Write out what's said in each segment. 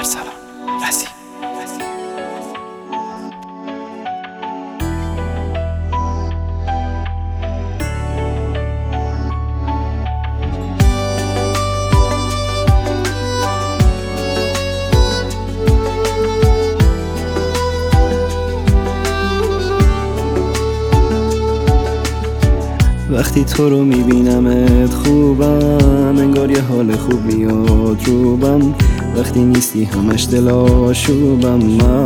ارسلان رسی. وقتی تو رو میبینمت خوبم، انگار یه حال خوب میاد روبم. وقتی نیستی همش دل آشوبم.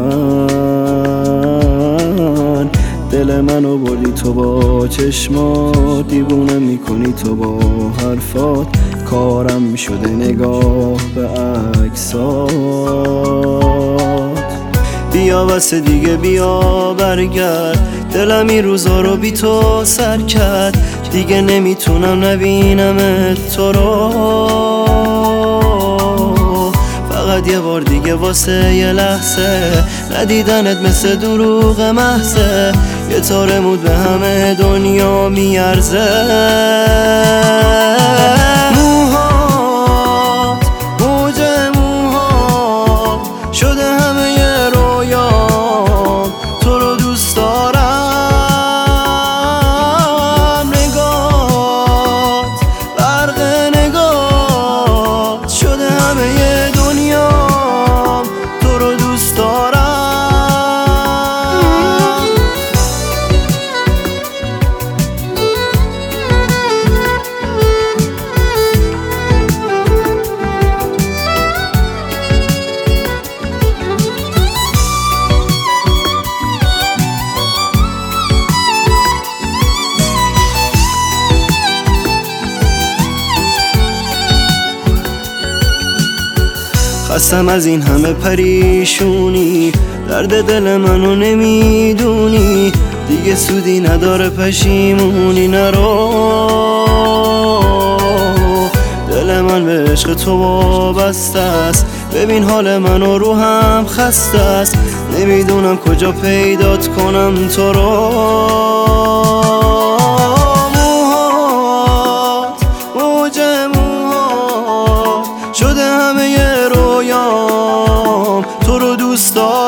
من دل منو بردی تو با چشمات، دیوونم میکنی تو با حرفات. کارم شده نگاه به عکسات. بیا بس دیگه بیا برگرد، دلم این روزا رو بی تو سر کرد. دیگه نمیتونم نبینمت تو رو، فقط یه بار دیگه واسه یه لحظه. ندیدنت مثل دروغ محضه، یه تار مود به همه دنیا میارزه. موهات موج موهات شده همه یه رویام، تو رو دوست دارم. نگات برق نگات شده همه یه دنیام، تو رو دوست دارم. خستم از این همه پریشونی، درد دل منو نمیدونی. دیگه سودی نداره پشیمونی، نرو. دل من به عشق تو وابسته است، ببین حال منو روحم خسته است. نمیدونم کجا پیدات کنم تو رو. موهات موج موهات شده همه یه رویام، تو رو دوست دارم.